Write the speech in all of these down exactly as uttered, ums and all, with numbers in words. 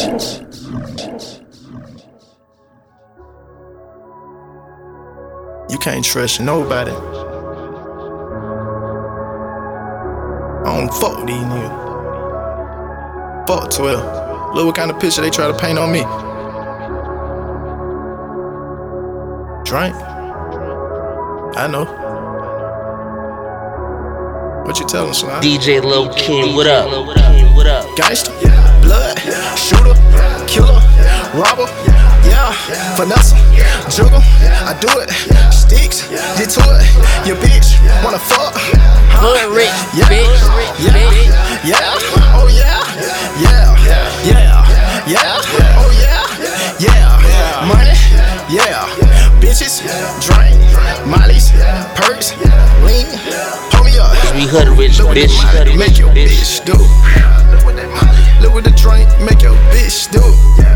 You can't trust nobody. I don't fuck with these niggas. Fuck twelve. Look what kind of picture they try to paint on me. Drink. I know. What you tellin', son? D J Lil Kim, what up? What up? Gangsta, blood, shooter, killer, robber, yeah, finesse, juggle, I do it, sticks, get to it, your bitch, wanna fuck, Hood rich, yeah, bitch, yeah, yeah, oh yeah, yeah, yeah, yeah, oh yeah, yeah, money, yeah, bitches, drink, mollies, perks, lean, hold me up. We hood rich, bitch, hood rich, Make your bitch. bitch do. Look what the drink make your bitch do.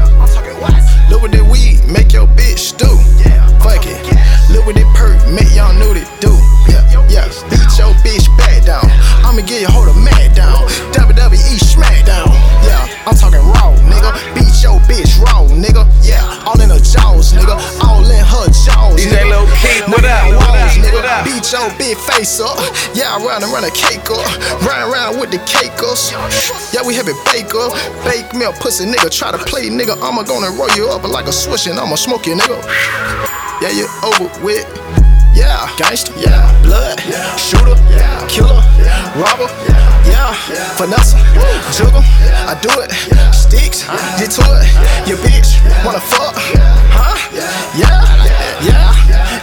Look what the weed make your bitch do. Fuck it. Look what the perk make y'all know they do. Yeah, yeah. Beat your bitch back down. I'ma get your hold a mad down. W W E Smackdown. Yeah, I'm talking raw, nigga. Beat your bitch raw, nigga. Yeah, all in her jaws, nigga. All in her jaws. D J Lil Kim, what up? What up? What up? Beat your big face up. Yeah, I run and run a cake up. Run around with the cakers. Yeah, we have it bake up. Bake milk, pussy nigga. Try to play nigga. I'ma gonna roll you up like a swish and I'ma smoke you nigga. Yeah, you over with. Yeah, gangsta, yeah, blood, shooter, killer, robber, yeah, finesse, juggle, I do it, sticks, get to it, your bitch, wanna fuck, huh? Yeah, yeah,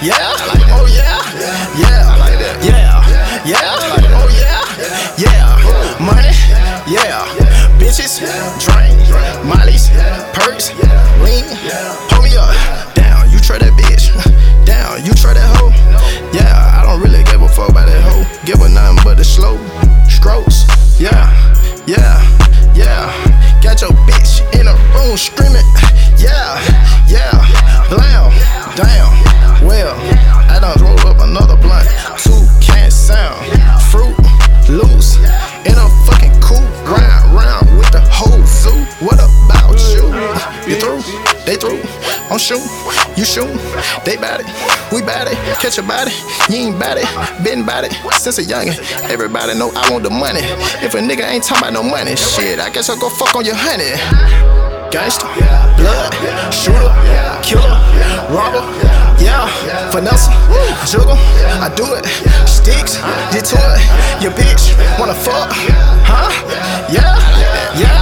yeah, oh yeah, yeah, yeah, yeah, oh yeah, yeah, money, yeah, bitches, drink, mollies, perks, lean, hold me up, down, you try that bitch, down, you try that hoe. Yeah, I don't really give a fuck about that hoe. Give her nothing but the slow strokes. Yeah, yeah, yeah. Got your bitch in a room screaming. Yeah, yeah, blam, damn. Well, I done rolled up another blunt. Two can't sound. Fruit loose in a fucking coupe. Round, round with the whole zoo. What about you? You through? They through. I'm shooting, you shooting, they bout it, we bout it, catch a body, you ain't bout it, been bout it, since a youngin', everybody know I want the money, if a nigga ain't talking about no money, shit, I guess I'll go fuck on your honey. Gangsta, blood, shooter, killer, robber, yeah, finesse, juggle, I do it, sticks, get to it, your bitch, wanna fuck, huh? Yeah, yeah,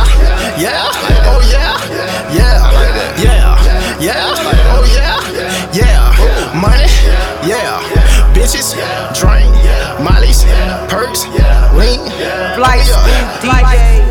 yeah, oh yeah, yeah, yeah. Yeah, oh yeah, yeah, money, yeah, bitches, drink, mollies, perks, lean, Flight, D J.